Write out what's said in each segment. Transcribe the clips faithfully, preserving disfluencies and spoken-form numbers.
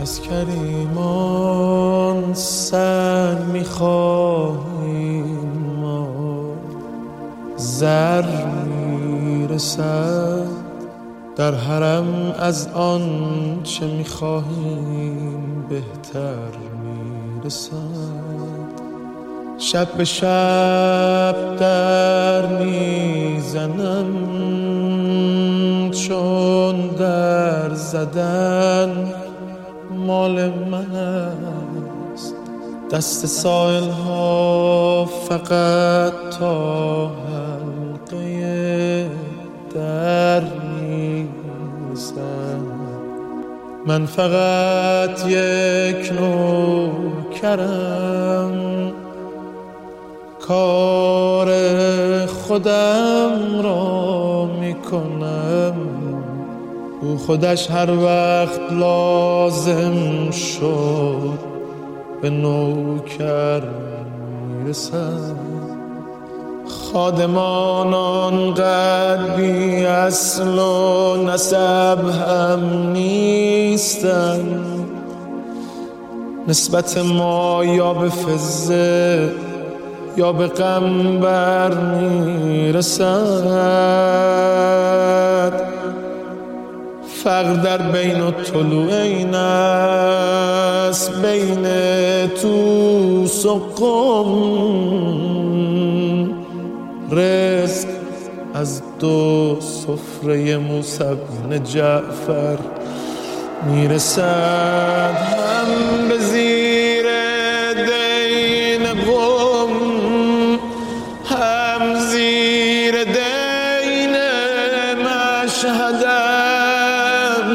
از کریمان سنگ می‌خواهیم ما، زر میرسد در حرم از آن چه می‌خواهیم بهتر میرسد. شب به شب در میزنم چون در زدن مال من است. دست سائل ها فقط تا حلقه در میرسد. من فقط یک نوکرم، کار خودم را میکنم، او خودش هر وقت لازم شد به نوکر میرسد. خادمان آنقدر بی اصل و نسب هم نیستن، نسبت ما یا به فزه یا به قنبر میرسد. فرق در بین الطلوعین است، بین توس و قم. رزق از دو سفره موسی بن جعفر میرسد. هم به زیر دین قم، هم زیر دین مشهدم.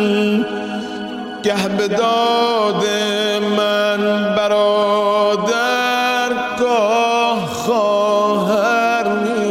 گه به داد من برادر، گاه خواهر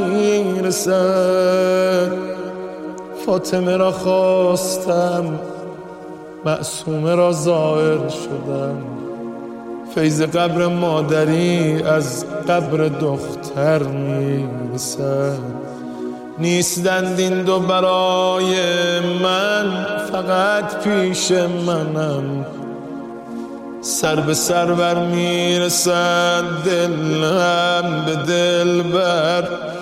میرسد. فاطمه را خواستم، معصومه را ظاهر شدم. فیض قبر مادری از قبر دختر میرسد. نیستند این دو برای من، فقط پیش منم. سر به سر بر میرسد، دلم به دل بر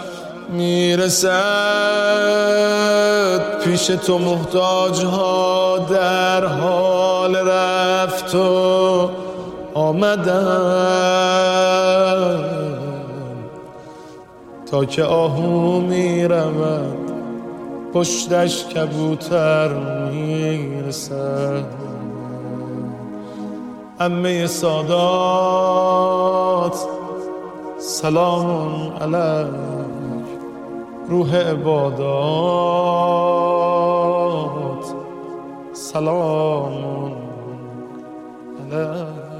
میرسد. پیش تو محتاج ها در حال رفت و آمدن، تا که آهو میرود پشتش کبوتر میرسد. عمه سادات سلام علیک، روح عبادات سلام علیک.